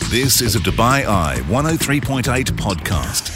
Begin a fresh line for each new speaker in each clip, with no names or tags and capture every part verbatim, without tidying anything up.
This is a Dubai Eye one oh three point eight podcast.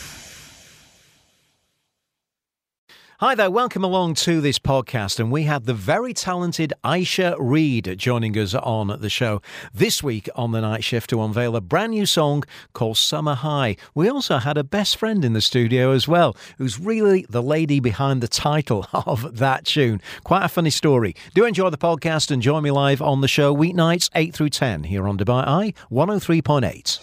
Hi there, welcome along to this podcast, and we have the very talented Aisha Reed joining us on the show this week on the night shift to unveil a brand new song called Summer High. We also had a best friend in the studio as well, who's really the lady behind the title of that tune. Quite a funny story. Do enjoy the podcast and join me live on the show weeknights eight through ten here on Dubai Eye one oh three point eight.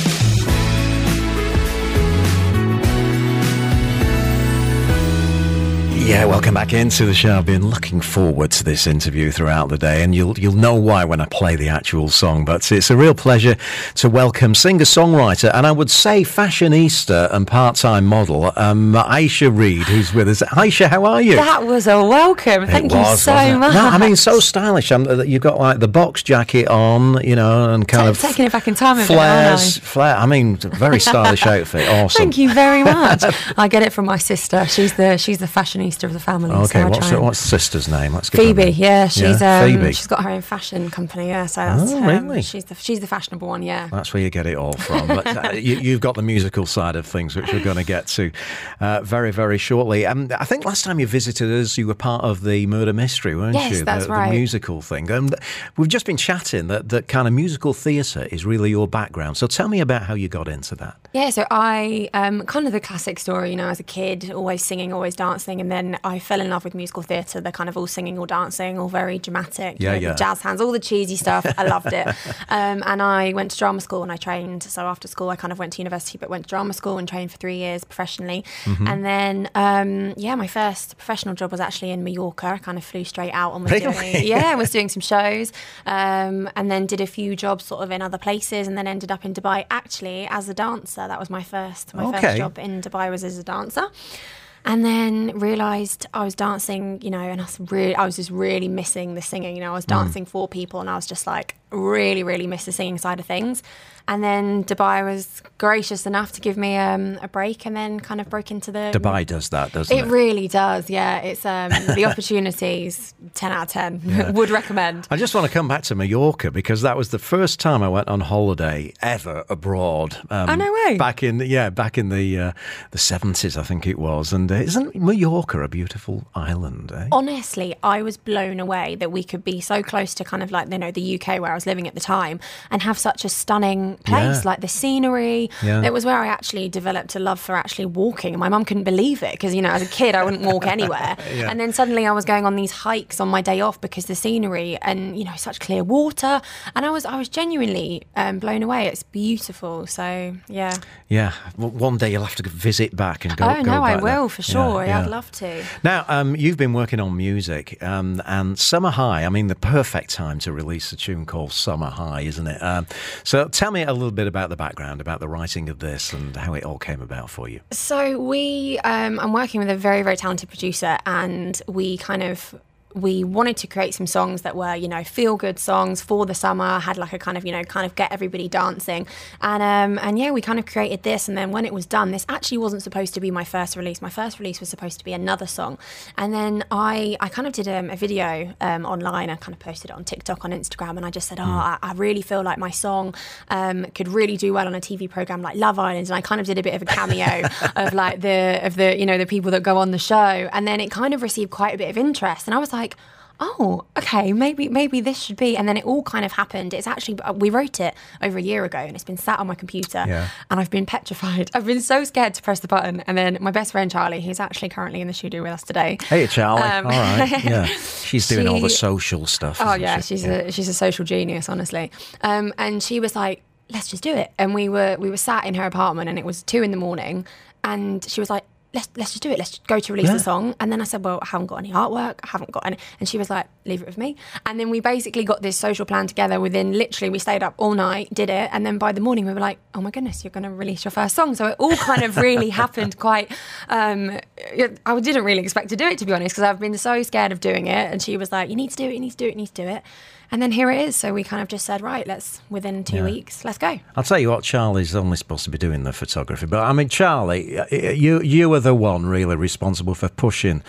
Yeah, welcome back into the show. I've been looking forward to this interview throughout the day, and you'll you'll know why when I play the actual song. But it's a real pleasure to welcome singer-songwriter, and I would say fashionista and part-time model, um, Aisha Reed, who's with us. Aisha, how are you?
That was a welcome. Thank
it
you
was,
so much.
No, I mean, so stylish. Um, you've got like the box jacket on, you know, and kind
T-
of
taking it back in time.
Flares, flare. I mean, very stylish outfit. Awesome.
Thank you very much. I get it from my sister. She's the she's the fashionista of the family.
Okay,
so
what's
the,
what's the sister's name? Let's get
Phoebe. Yeah, she's
yeah,
um,
Phoebe.
she's got her own fashion company. Yeah, so that's,
oh,
um,
really?
she's the she's the fashionable one. Yeah,
that's where you get it all from. But uh, you, you've got the musical side of things, which we're going to get to uh, very, very shortly. Um, I think last time you visited us, you were part of the Murder Mystery, weren't
yes,
you?
Yes, that's
the,
right.
The musical thing. And we've just been chatting that that kind of musical theatre is really your background. So tell me about how you got into that.
Yeah, so I um, kind of the classic story. You know, as a kid, always singing, always dancing, and then I fell in love with musical theatre. They're kind of all singing, all dancing, all very dramatic.
Yeah,
you know,
yeah.
The jazz hands, all the cheesy stuff. I loved it. Um, and I went to drama school and I trained. So after school, I kind of went to university, but went to drama school and trained for three years professionally. Mm-hmm. And then, um, yeah, my first professional job was actually in Mallorca. I kind of flew straight out and was
really?
doing, yeah, I was doing some shows, um, and then did a few jobs sort of in other places, and then ended up in Dubai actually as a dancer. That was my first, my
okay.
first job in Dubai was as a dancer. And then realised I was dancing, you know, and I was really, I was just really missing the singing. You know, I was dancing mm. for people, and I was just like, really, really miss the singing side of things. And then Dubai was gracious enough to give me um, a break, and then kind of broke into the...
Dubai does that, doesn't it?
It really does, yeah. It's um, the opportunities, ten out of ten, yeah. Would recommend.
I just want to come back to Mallorca, because that was the first time I went on holiday ever abroad. Um,
oh, no way.
Back in, yeah, back in the uh, the seventies, I think it was. And uh, isn't Mallorca a beautiful island, eh?
Honestly, I was blown away that we could be so close to kind of like, you know, the U K where I was living at the time, and have such a stunning place, yeah. like the scenery. Yeah. It was where I actually developed a love for actually walking, and my mum couldn't believe it, because, you know, as a kid I wouldn't walk anywhere. Yeah. And then suddenly I was going on these hikes on my day off because the scenery and, you know, such clear water, and I was I was genuinely um, blown away. It's beautiful. So yeah.
Yeah. Well, one day you'll have to visit back and go.
Oh
go
no,
back
I will
there.
for sure.
Yeah, yeah.
I'd love to.
Now, um, you've been working on music, um, and Summer High. I mean, the perfect time to release a tune called Summer High, isn't it? Um, so tell me a little bit about the background, about the writing of this, and how it all came about for you.
So we, um, I'm working with a very, very talented producer, and we kind of, we wanted to create some songs that were, you know, feel-good songs for the summer, had like a kind of, you know, kind of get everybody dancing. And um, and yeah, we kind of created this. And then when it was done, this actually wasn't supposed to be my first release. My first release was supposed to be another song. And then I, I kind of did um, a video um, online. I kind of posted it on TikTok, on Instagram. And I just said, oh, mm. I, I really feel like my song um, could really do well on a T V program like Love Island. And I kind of did a bit of a cameo of like the, of the, you know, the people that go on the show. And then it kind of received quite a bit of interest. And I was like, oh, okay, maybe maybe this should be. And then it all kind of happened. It's actually, we wrote it over a year ago, and it's been sat on my computer, yeah. and I've been petrified. I've been so scared to press the button. And then my best friend Charlie, who's actually currently in the studio with us today.
Hey, Charlie. Um, all right. Yeah, she's doing she, all the social stuff.
Oh yeah,
she?
she's
yeah.
a she's a social genius, honestly. Um, and she was like, let's just do it. And we were we were sat in her apartment, and it was two in the morning, and she was like, Let's, let's just do it. Let's go to release yeah. the song. And then I said, well, I haven't got any artwork. I haven't got any. And she was like, leave it with me. And then we basically got this social plan together within literally, we stayed up all night, did it. And then by the morning we were like, oh my goodness, you're going to release your first song. So it all kind of really happened quite, um, I didn't really expect to do it, to be honest, because I've been so scared of doing it. And she was like, you need to do it, you need to do it, you need to do it. And then here it is. So we kind of just said, right, let's, within two yeah. weeks, let's go.
I'll tell you what, Charlie's only supposed to be doing the photography. But I mean, Charlie, you you were the one really responsible for pushing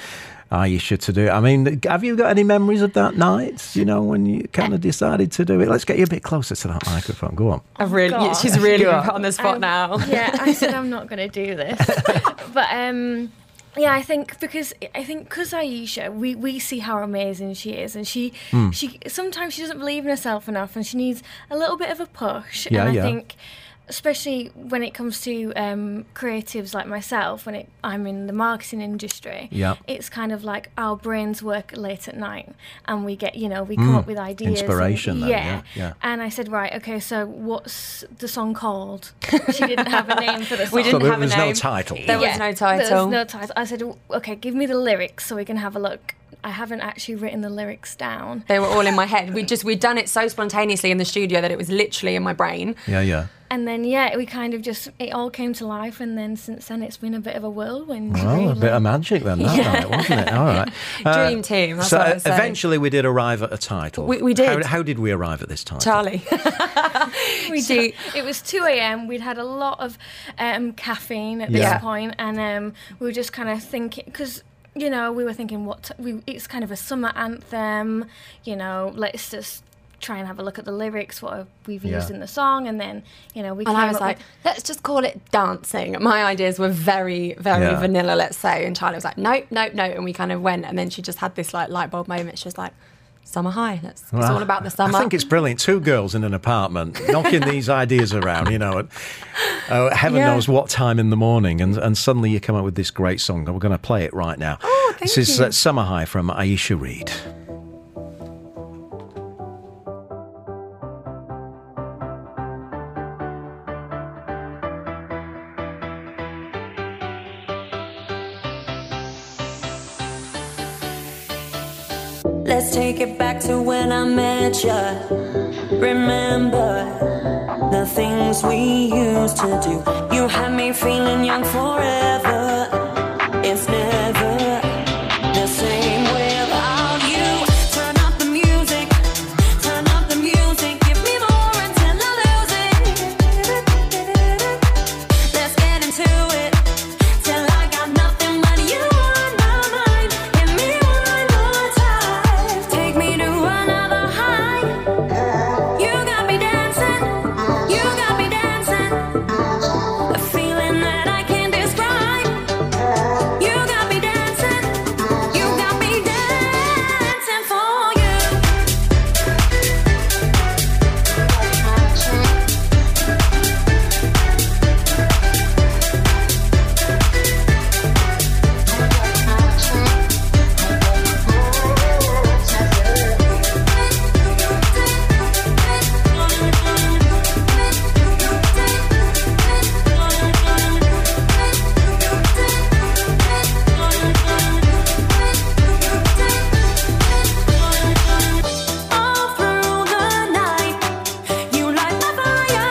Aisha to do it. I mean, have you got any memories of that night, you know, when you kind of decided to do it? Let's get you a bit closer to that microphone. Go on.
I've really,
God.
she's really been put on the spot
Um,
now.
Yeah, I said I'm not going to do this. But um, yeah, I think because I think because Aisha, we, we see how amazing she is, and she
Hmm.
she sometimes she doesn't believe in herself enough, and she needs a little bit of a push.
Yeah,
and I
yeah.
think, especially when it comes to um, creatives like myself, when it, I'm in the marketing industry,
Yeah.
it's kind of like our brains work late at night, and we get, you know, we come up with ideas. and-
Inspiration then, yeah, yeah.
And I said, right, okay, so what's the song called? She didn't have a name for the song.
We didn't
So there
have a
was no
name.
title.
There was no title.
There was no title. I said, okay, give me the lyrics so we can have a look. I haven't actually written the lyrics down.
They were all in my head. We just we'd done it so spontaneously in the studio that it was literally in my brain.
Yeah, yeah.
And then, yeah, we kind of just, it all came to life. And then since then, it's been a bit of a whirlwind.
Well,
really.
a bit of magic then, that
Yeah.
night, wasn't it? All right.
Dream team, that's
so
what I say.
eventually we did arrive at a title.
We- we did.
How, how did we arrive at this title?
Charlie.
We
She-
did- it was two a.m. We'd had a lot of um, caffeine at this
Yeah.
point, and um, we were just kind of thinking, because, you know, we were thinking, what t- we, it's kind of a summer anthem, you know, let's just try and have a look at the lyrics, what we've used
Yeah.
in the song, and then, you know, we
And
came
I was
up
like,
with,
let's just call it dancing. My ideas were very, very
Yeah.
vanilla, let's say. And Charlie was like, nope, nope, nope. And we kind of went. And then she just had this like light bulb moment. She was like, summer high. Let's, it's
Well,
all about the summer.
I think it's brilliant. Two girls in an apartment knocking these ideas around, you know, at uh, heaven
Yeah.
knows what time in the morning. And, and suddenly you come up with this great song. And we're going to play it right now.
Oh, thank
This is
you.
uh, Summer High from Aisha Reed.
Let's take it back to when I met ya. Remember the things we used to do. You had me feeling young forever. It's never the same without you. Turn up the music, turn up the music. Give me more until I lose it. Let's get into it till I got nothing but you on my mind. Hit me one more time. Take me to another high. You got me dancing. You got me dancing. A feeling that I can't describe. You got me dancing. You got me dancing for you. All through the night, you light my fire.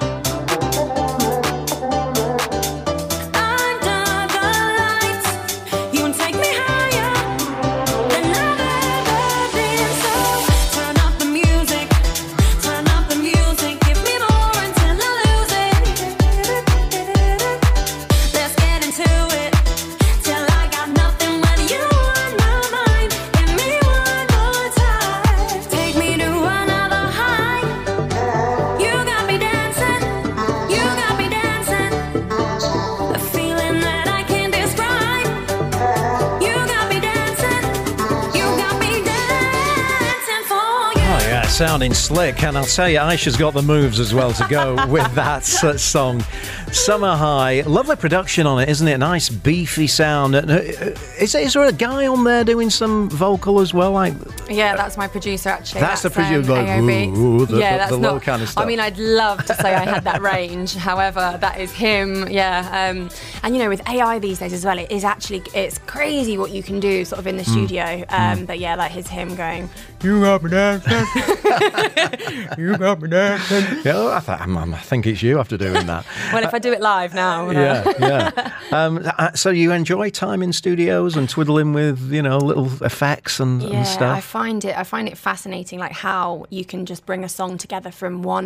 Under the lights, you take me higher than I've ever been. So turn up the music, turn up the music. Give me more until I lose it. Let's get into it till I got nothing but you on my mind. Hit me one more time. Take me to another high. You got me dancing. You got me dancing. A feeling that I can't describe. You got me dancing. You got me dancing for you.
Oh, yeah, sounding slick. And I'll tell you, Aisha's got the moves as well to go with that uh, song, Summer High. Lovely production on it, isn't it? Nice beefy sound. And, uh, Is, is there a guy on there doing some vocal as well? Like,
Yeah, that's my producer actually.
That's the producer,
um,
like,
A O B.
ooh, ooh, the-
yeah,
the-
that's
the low
not,
kind of stuff.
I mean, I'd love to say I had that range. However, that is him. Yeah, um, and you know, with A I these days as well, it is actually it's crazy what you can do sort of in the
Mm.
studio. Um, But yeah, that is him going.
you got me dancing. You got me dancing. Yeah, I, th- I'm- I'm- I think it's you after doing that.
Well, if I do it live now.
Yeah, yeah. Um, uh, so you enjoy time in studios and twiddling with, you know, little effects and,
Yeah,
and
I
stuff?
find it. I find it fascinating, like how you can just bring a song together from one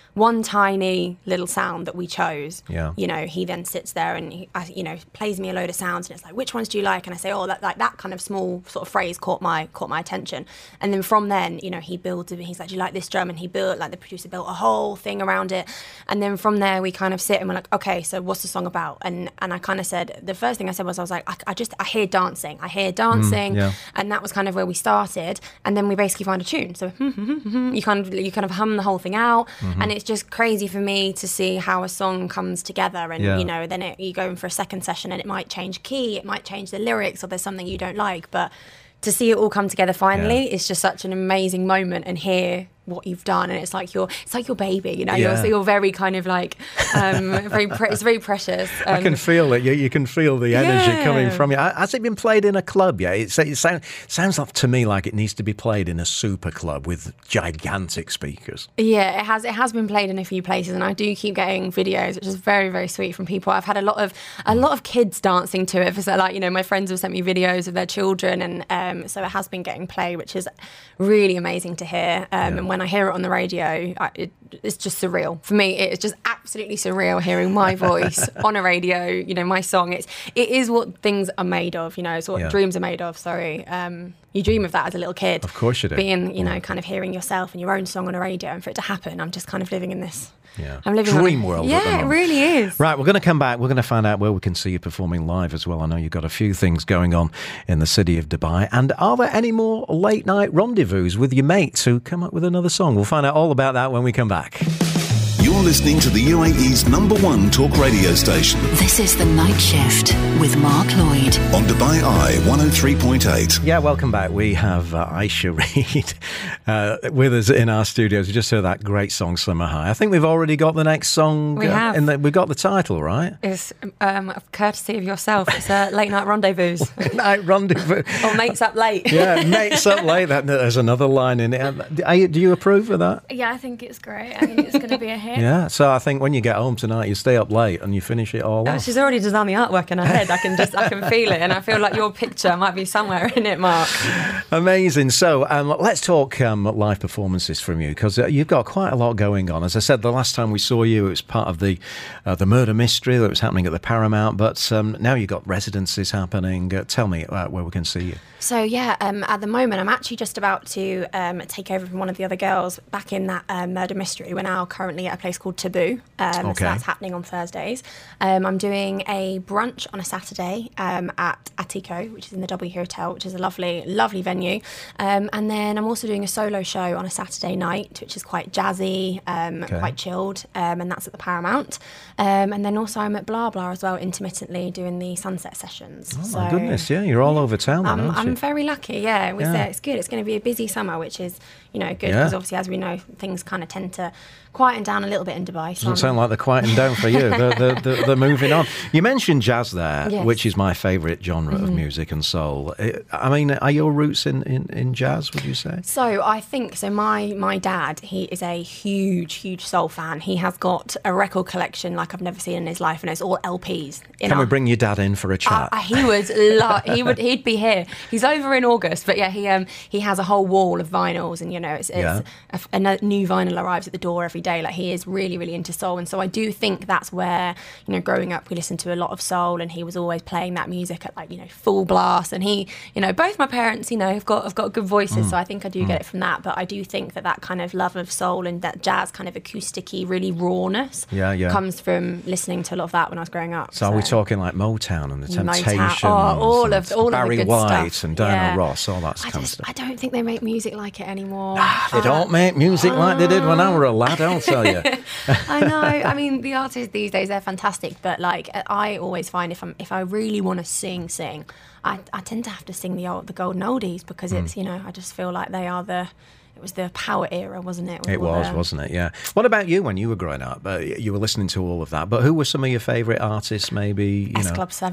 one tiny little sound that we chose.
Yeah.
You know, he then sits there and he, I- you know, plays me a load of sounds, and it's like, which ones do you like? And I say, oh, that like that kind of small sort of phrase caught my caught my attention. And then from then, you know, he builds. He's like, do you like this drum? And he built, like the producer built a whole thing around it. And then from there, we kind of sit and we're like, okay, so what's the song about? And and I kind of said, the first thing I said was, I was like, I, I just I hear dancing, I hear dancing,
Mm, yeah.
and that was kind of where we started. And then we basically find a tune. So you kind of you kind of hum the whole thing out,
Mm-hmm.
and it's just crazy for me to see how a song comes together. And
Yeah.
you know, then it, you go in for a second session, and it might change key, it might change the lyrics, or there's something you don't like, but to see it all come together finally,
Yeah.
it's just such an amazing moment, and hear what you've done, and it's like your it's like your baby, you know.
Yeah.
You're so you're very kind of like um, very pre- it's very precious. Um,
I can feel it. You, you can feel the energy
Yeah.
coming from you. Has it been played in a club yet? It, it sound, sounds like to me like it needs to be played in a super club with gigantic speakers.
Yeah, it has. It has been played in a few places, and I do keep getting videos, which is very, very sweet from people. I've had a lot of a lot of kids dancing to it. For so, like, you know, my friends have sent me videos of their children, and um, so it has been getting played, which is really amazing to hear. Um, And when I hear it on the radio, I, it, it's just surreal for me. It's just absolutely surreal hearing my voice on a radio. You know, my song. It's it is what things are made of. You know, it's what
Yeah.
dreams are made of. Sorry. Um, you dream of that as a little kid.
Of course you do.
Being, you know, kind of hearing yourself and your own song on a radio, and for it to happen, I'm just kind of living in this.
Yeah.
I'm living
Dream
on a,
world at the
Yeah, it
moment.
really is.
Right, we're going to come back. We're going to find out where we can see you performing live as well. I know you've got a few things going on in the city of Dubai. And are there any more late night rendezvous with your mates who come up with another song? We'll find out all about that when we come back.
You're listening to the U A E's number one talk radio station
This is The Night Shift with Mark Lloyd.
on Dubai Eye one oh three point eight.
Yeah, welcome back. We have uh, Aisha Reed uh, with us in our studios. We just heard that great song, Summer High. I think we've already got the next song.
We
uh,
have.
in the, we've got the title, right?
It's um, courtesy of yourself. It's a late night rendezvous.
Night Rendezvous.
Or mates up late.
Yeah, mates up late. That, there's another line in it. Are you, do you approve of that?
Yeah, I think it's great. I think it's going to be a hit.
Yeah, so I think when you get home tonight, you stay up late and you finish it all
Oh,
off.
she's already designed the artwork in her head. I can just, I can feel it, and I feel like your picture might be somewhere in it, Mark.
Amazing. So um, let's talk um, live performances from you, because uh, you've got quite a lot going on. As I said, the last time we saw you, it was part of the uh, the murder mystery that was happening at the Paramount, but um, now you've got residencies happening. Uh, tell me uh, where we can see you.
So yeah, um, at the moment, I'm actually just about to um, take over from one of the other girls back in that um, murder mystery. We're now currently at a place called Taboo, um,
Okay.
so that's happening on Thursdays. Um, I'm doing a brunch on a Saturday um, at Atiko, which is in the W Hotel, which is a lovely, lovely venue. Um, and then I'm also doing a solo show on a Saturday night, which is quite jazzy, um,
Okay.
quite chilled, um, and that's at the Paramount. Um, and then also I'm at Blah Blah as well, intermittently doing the sunset sessions.
Oh,
so
my goodness, yeah, you're all over town then,
I'm,
aren't
I'm
you?
very lucky, yeah. It was,
Yeah.
Uh, it's good. It's going to be a busy summer, which is, you know, good
Yeah.
because obviously, as we know, things kind of tend to quieten down a little bit in Dubai. So
Doesn't
I'm-
sound like they're quieting down for you. They're, they're, they're, they're moving on. You mentioned jazz there,
Yes.
which is my favourite genre of music and soul. I mean, are your roots in, in, in jazz, would you say?
So I think so. My my dad, he is a huge, huge soul fan. He has got a record collection like I've never seen in his life, and it's all L Ps. in
Can we
our-
bring your dad in for a chat?
Uh, he would love. He would. He'd be here. He's over in August, but yeah, he um he has a whole wall of vinyls, and you know, it's, it's
Yeah.
a, a no- new vinyl arrives at the door every day. Like he is really, really into soul, and so I do think that's where, you know, growing up we listened to a lot of soul, and he was always playing that music at like, you know, full blast. And he, you know, both my parents, you know, have got have got good voices,
Mm.
so I think I do get it from that. But I do think that that kind of love of soul and that jazz kind of acousticy, really rawness,
Yeah, yeah.
comes from listening to a lot of that when I was growing up.
So are we talking like Motown and the
Motown.
Temptations,
Oh, all of-
and
all of the
Barry
good
White
stuff.
and Diana
Yeah.
Ross, all that
I
kind of
just,
stuff.
I don't think they make music like it anymore.
They don't make music like they did when I were a lad, I'll tell you.
I know. I mean, the artists these days, they're fantastic, but like I always find if I'm if I really want to sing, sing, I, I tend to have to sing the old the golden oldies because
Hmm.
it's, you know, I just feel like they are the. It was the power era, wasn't it? with
It
all
was,
the-
wasn't it? Yeah. What about you when you were growing up? Uh, you were listening to all of that, but who were some of your favourite artists? Maybe you
S
know.
Club Seven.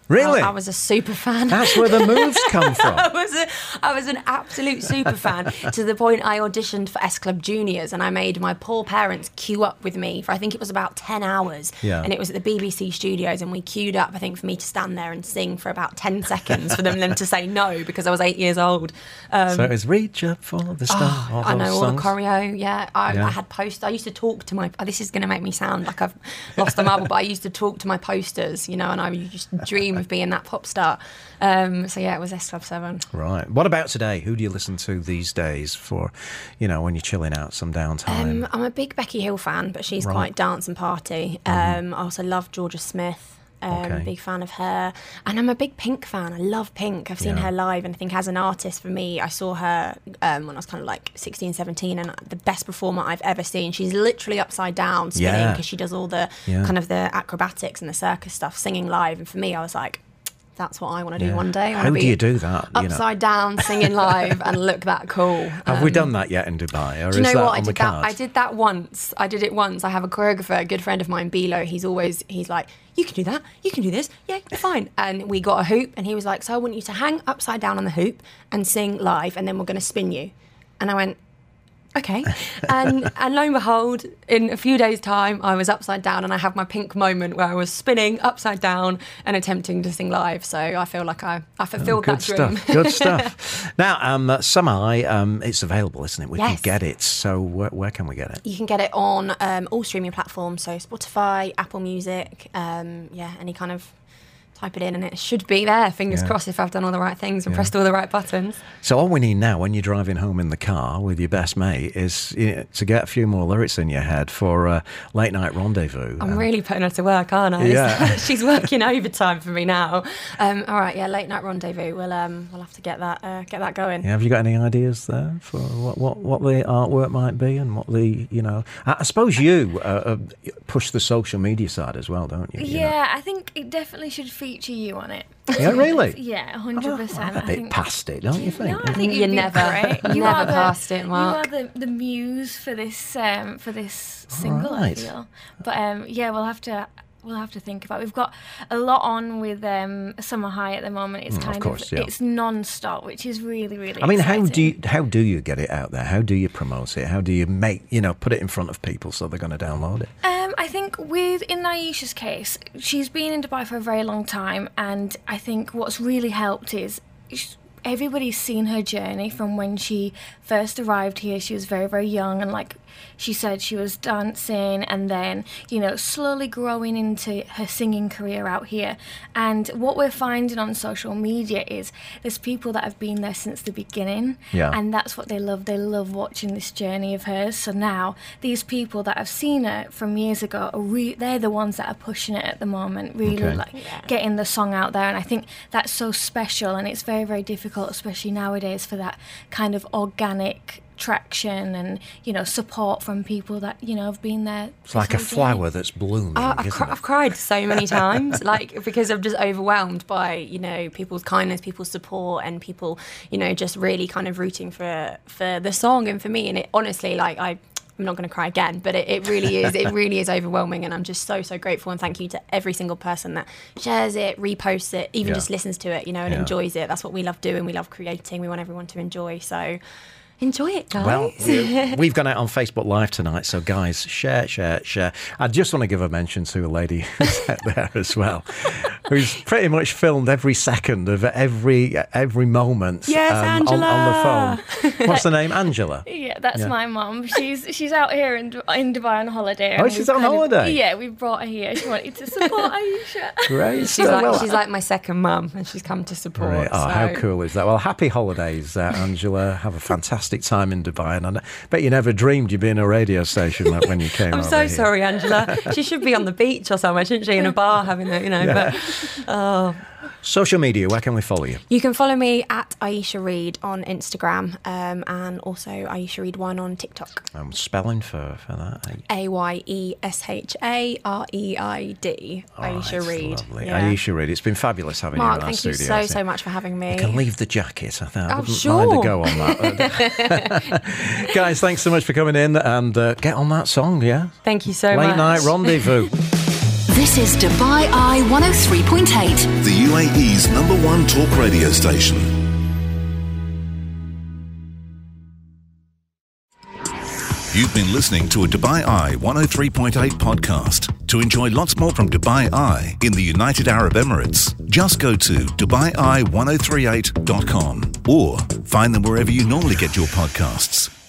Really?
I, I was a super fan.
That's where the moves come from.
I was a, I was an absolute super fan to the point I auditioned for S Club Juniors, and I made my poor parents queue up with me for I think it was about ten hours.
Yeah.
And it was at the B B C studios, and we queued up I think for me to stand there and sing for about ten seconds for them, them to say no because I was eight years old. Um,
So it was Reach Up for the Star.
Oh, I know all
songs.
the choreo. Yeah, I,
Yeah.
I had posters. I used to talk to my. Oh, this is going to make me sound like I've lost the marble, but I used to talk to my posters, you know, and I used to dream of being that pop star. Um, so yeah, it was S Club seven.
Right. What about today? Who do you listen to these days for, you know, when you're chilling out some downtime?
Um, I'm a big Becky Hill fan, but she's
Right.
quite dance and party. Um, I also love Georgia Smith. Um,
Okay.
Big fan of her, and I'm a big Pink fan. I love Pink. I've seen
Yeah.
her live, and I think as an artist, for me, I saw her um, when I was kind of like sixteen, seventeen, and the best performer I've ever seen. She's literally upside down spinning
Yeah.
because she does all the
Yeah.
kind of the acrobatics and the circus stuff, singing live. And for me, I was like, that's what I want to do
Yeah.
one day. I wanna
How do
be
you do that? You know?
Upside down, singing live, and look that cool.
Have we
Um,
done that yet in Dubai, or
do you
is
know
that
what? I
on the
did that.
cards?
I did that once. I did it once. I have a choreographer, a good friend of mine, Bilo. He's always he's like, you can do that. You can do this. Yeah, you're fine. And we got a hoop, and he was like, so I want you to hang upside down on the hoop and sing live, and then we're going to spin you. And I went, okay. And and lo and behold, in a few days' time, I was upside down, and I had my Pink moment where I was spinning upside down and attempting to sing live. So I feel like I, I fulfilled
Good
that dream.
stuff. Good stuff. Now, um, Samai, um, it's available, isn't it? We
Yes.
can get it. So where, where can we get it?
You can get it on um, all streaming platforms, so Spotify, Apple Music, um, yeah, any kind of type it in and it should be there. Fingers
Yeah.
crossed if I've done all the right things and
Yeah.
pressed all the right buttons.
So all we need now, when you're driving home in the car with your best mate, is you know, to get a few more lyrics in your head for uh, Late Night Rendezvous.
I'm
Um,
really putting her to work, aren't I?
Yeah.
She's working overtime for me now. Um, all right, yeah, Late Night Rendezvous. We'll um, we'll have to get that uh, get that going.
Yeah, have you got any ideas there for what, what, what the artwork might be and what the, you know... I, I suppose you uh, uh, push the social media side as well, don't you? you know?
Yeah, I think it definitely should feature you on it.
Yeah, really?
Yeah, one hundred percent.
Oh, a bit past it, don't you think?
No, I think
You
you'd be
never-
great.
you
are
never
the-
passed it, Mark.
You are the, the muse for this um, for this single,
right.
I feel. But um, yeah, we'll have to we'll have to think about. We've got a lot on with um, Summer High at the moment. It's
Mm, of
kind of,
course, yeah.
it's non-stop, which is really really.
I mean, how do
exciting.
you how do you get it out there? How do you promote it? How do you make you know put it in front of people so they're going to download it?
Um, I think with in Aisha's case, she's been in Dubai for a very long time, and I think what's really helped is sh- everybody's seen her journey from when she first arrived here. She was very, very young, and like she said, she was dancing, and then you know slowly growing into her singing career out here. And what we're finding on social media is there's people that have been there since the beginning,
Yeah.
and that's what they love. They love watching this journey of hers. So now these people that have seen her from years ago, are re- they're the ones that are pushing it at the moment, really
Okay.
like getting the song out there. And I think that's so special, and it's very, very difficult, especially nowadays, for that kind of organic traction and you know support from people that you know have been there.
It's like a flower that's blooming,
Uh, I've,
isn't
cr-
it?
I've cried so many times, like because I'm just overwhelmed by you know people's kindness, people's support, and people you know just really kind of rooting for for the song and for me. And it honestly, like I. I'm not going to cry again, but it, it really is. It really is overwhelming, and I'm just so so grateful. And thank you to every single person that shares it, reposts it, even
Yeah.
just listens to it, you know, and
Yeah.
enjoys it. That's what we love doing. We love creating. We want everyone to enjoy. So enjoy it, guys.
Well, we- we've gone out on Facebook Live tonight, so guys, share, share, share. I just want to give a mention to a lady who's out there as well, who's pretty much filmed every second of every every moment
Yes,
on, on the phone. What's the name? Angela?
Yeah, that's
Yeah.
my mum. She's she's out here in in Dubai on holiday.
Oh,
and
she's
we've
on
kind of-
holiday?
yeah, we brought her here. She wanted to support Aisha.
Great.
She's
stuff.
like
Well,
she's like my second mum, and she's come to support.
Right. Oh, how
so-
cool is that? Well, happy holidays, uh, Angela. Have a fantastic time in Dubai. And I bet you never dreamed you'd be in a radio station like when you came
I'm
over
so
here.
sorry, Angela. She should be on the beach or somewhere, shouldn't she? In a bar having a, you know. But oh,
Social media, where can we follow you?
you can follow me at Aisha Reid on Instagram, um, and also Aisha Reid one on TikTok.
Um, spelling for, for that.
A Y E S H A R E I D.
Oh,
Aisha
it's
Reid.
lovely.
Yeah.
Aisha Reid. It's been fabulous having
Mark,
you in our
thank you
studio.
so
isn't
so
it?
much for having me.
You can leave the jacket. I think I
Oh,
wouldn't
sure.
mind a go on that. Guys, thanks so much for coming in and uh, get on that song, yeah?
Thank you so
Late
much.
Night Rendezvous.
This is Dubai Eye one oh three point eight.
The U A E's number one talk radio station. You've been listening to a Dubai Eye one oh three point eight podcast. To enjoy lots more from Dubai Eye in the United Arab Emirates, just go to dubai eye ten thirty-eight dot com or find them wherever you normally get your podcasts.